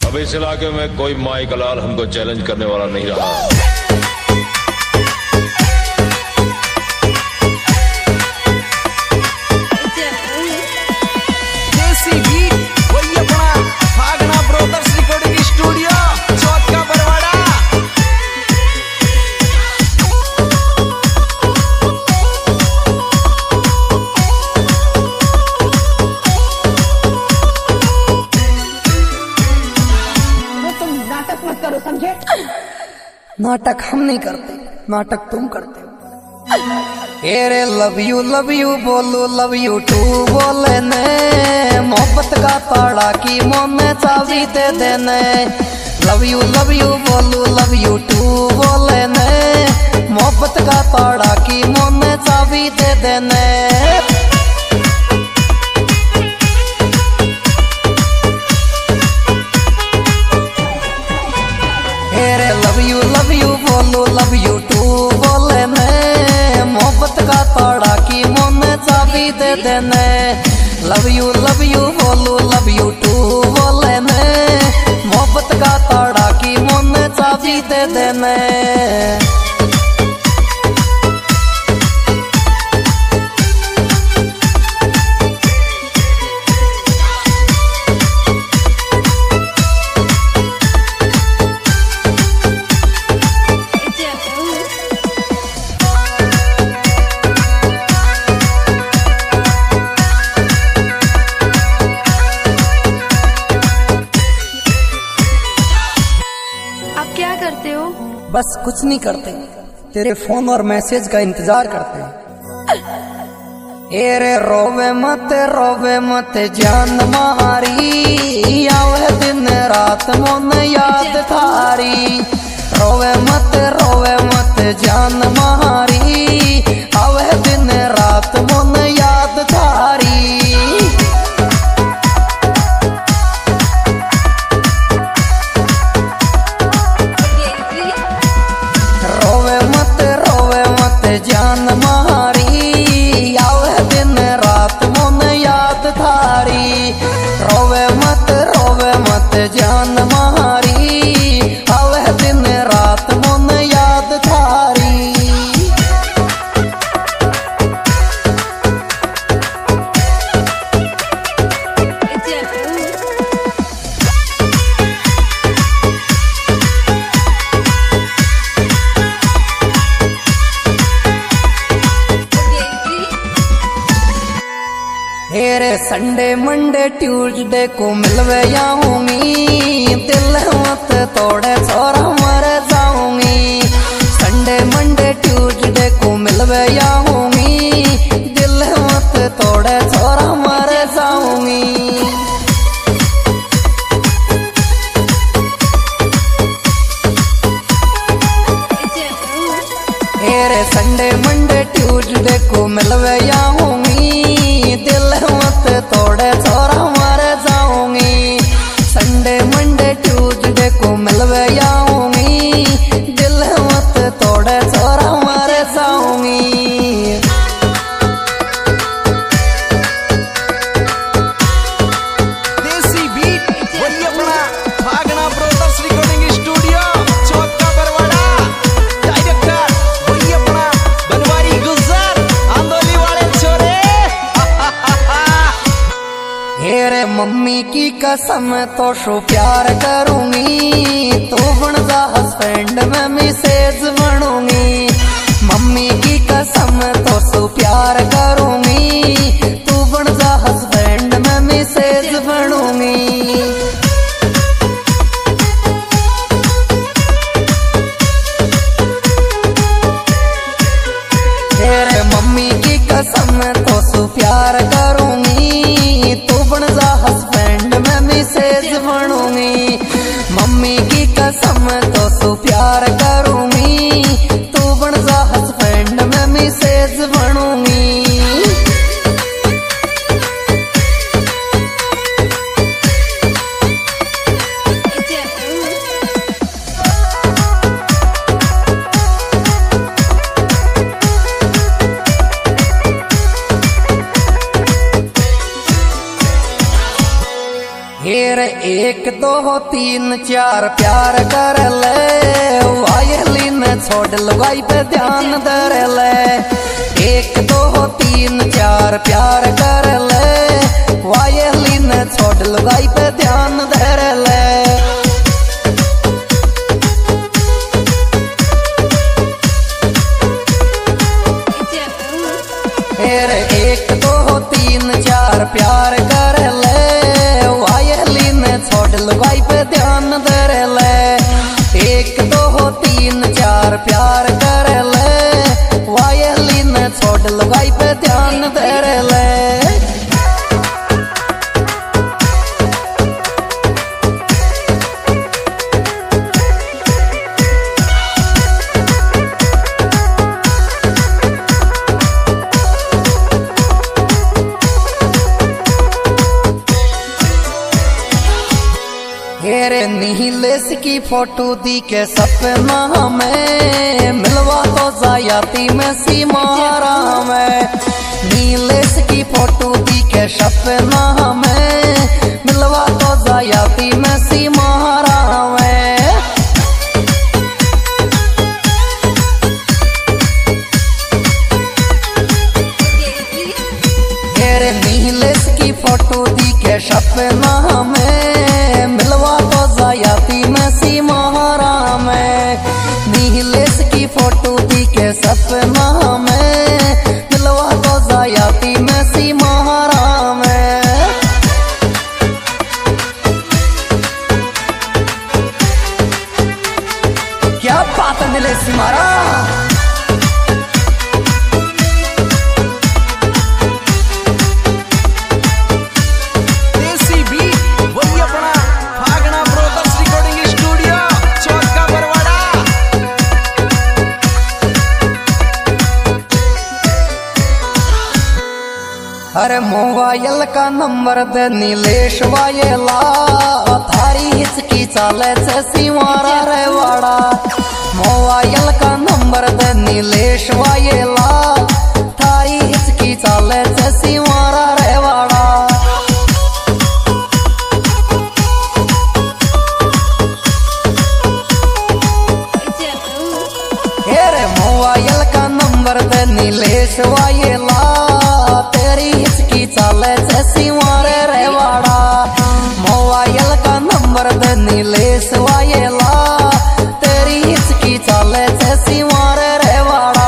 अब इस इलाके में कोई माई का लाल हमको चैलेंज करने वाला नहीं रहा। समझे? नाटक हम नहीं करते, नाटक तुम करते हो। एरे लव यू बोलो लव यू टू बोले ने, मोहब्बत का ताड़ा की मुंह में चाबी दे देने। लव यू बोलो लव यू टू बोले ने, मोहब्बत का ताड़ा की मुंह में चाबी दे देने। लव यू बोलो लव यू टू बोले ने, मोहब्बत का ताड़ा की मुंह में चाबी दे देने। लव यू बोलो लव यू टू बोले ने, मोहब्बत का ताड़ा की मुंह में चाबी दे देने। बस कुछ नहीं करते, तेरे फोन और मैसेज का इंतजार करते हैं। एरे रोवे मत जान मारी, आवे दिन रात मन याद थारी। रोवे मत जान मारी, आवे दिन रात मन याद थारी। जान मारी, आवे दिन रात मन याद थारी। रोवे मत जान मारी, आवे दिन रात मन याद थारी। हेरे संडे मंडे ट्यूसडे को मिलवे आऊंगी, दिल मत तोड़े छोरा मर जाऊंगी। संडे मंडे ट्यूसडे को मिलवे आऊंगी, दिल मत तोड़े छोरा मर जाऊंगी। हेरे संडे मंडे ट्यूसडे को मिलवे आऊंगी, दिल मत तोड़े छोरा मर जाऊंगी। संडे मंडे ट्यूसडे को मिलवे आऊंगी, दिल मत तोड़े छोरा मर जाऊंगी। देसी बीट वही अपना भागना ब्रोदर्स रिकॉर्डिंग स्टूडियो चौक का बरवाड़ा। डायरेक्टर वही अपना बनवारी गुलजार आंदोली वाले छोरे। हेरे मम्मी की कसम तो शो प्यार करूंगी, तो बन जा हस्बैंड में मिसेज बनूंगी। मम्मी की कसम तो शो प्यार करूंगी, तू बन जा हस्बैंड में मिसेज बनूंगी। तेरे मम्मी की कसम तो शो प्यार करूंगी, तू बन जा हस्बैंड में मिसेज बनूंगी। मम्मी की कसम तो शो प्यार करूंगी, तू बन जा हस्बैंड में मिसेज बनूंगी। हेरे एक दो तीन चार प्यार कर ले, वायली ने छोड़ लगाई पे ध्यान धर ले। एक दो तीन चार प्यार कर ले, वायली ने छोड़ लगाई पे ध्यान धर ले। एक दो तीन चार प्यार कर ले, वायली ने छोड़ लगाई पे ध्यान धर ले। एक दो तीन चार प्यार कर ले, वायली ने छोड़ लगाई पे ध्यान धर ले। हेरे नीलेश की फोटो दी के सपना में, मिलवा तो जायाती में सीमारा में। नीलेश की फोटो दी के सपना में, मिलवा तो जायाती में सीमारा में। हेरे नीलेश की फोटो दी के सपना में, मिलवा तो जायाती में सीमारा में। नीलेश की फोटो दी के सपना में, मिलवा तो जायाती में सीमारा में। क्या बात है नीलेश सीमारा। अरे मोबाइल का नंबर दे नीलेश वायला, थारी हिचकी चाले से सीमारा रे वाड़ा। मोबाइल का नंबर दे नीलेश वायला, थारी हिचकी चाले से सीमारा रे वाड़ा। हेरे मोबाइल का नंबर दे नीलेश वायला, तेरी हिचकी चाले से सीमारे रे वाड़ा। मोबाइल का नंबर दे नीलेश वायला, तेरी हिचकी चाले से सीमारे रे वाड़ा।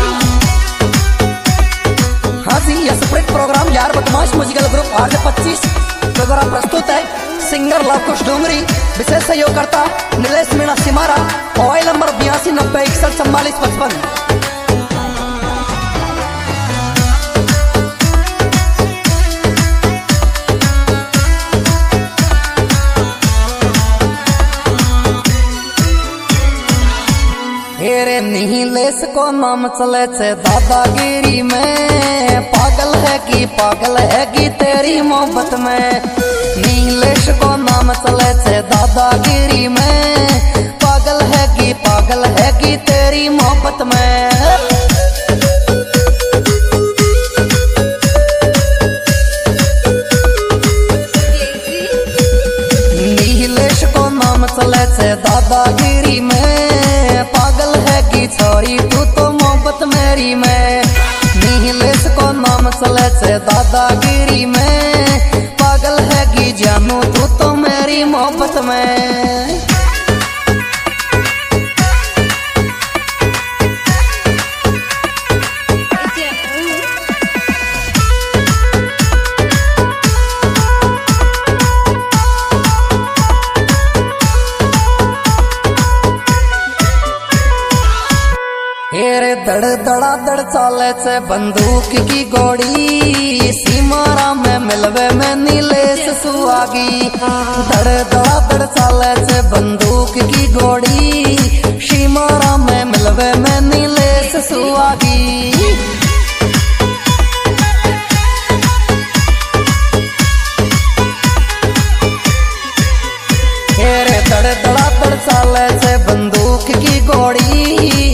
हाँ जी, यह सेपरेट प्रोग्राम यार बदमाश म्यूजिकल ग्रुप RJ25 द्वारा प्रस्तुत है। सिंगर लवकुश डोंगरी, विशेष सहयोगकर्ता नीलेश मीणा सीमारा। Mobile number 82 90 61 44 55। हेरे नीलेश को नाम चले छे दादागिरी में, पागल है कि तेरी मोहब्बत में। नीलेश को नाम चले छे दादागिरी में, पागल है कि तेरी मोहब्बत में। नीलेश को नाम चले छे दादागिरी में, पागल है कि छोरी तू तो मोहब्बत मेरी में। नीलेश को नाम चले छे दादागिरी में, पागल है कि जानू तू तो मेरी मोहब्बत में। हेरे दड़ दड़ा दड़ चाले से बंदूक की गोड़ी, सीमारा में मिलवे में नीलेश सुहागी। दड़ दड़ा दड़ चाले से बंदूक की गोड़ी, सीमारा में मिलवे में नीलेश सुहागी। हेरे दड़ दड़ा दड़ चाले से बंदूक की गोड़ी,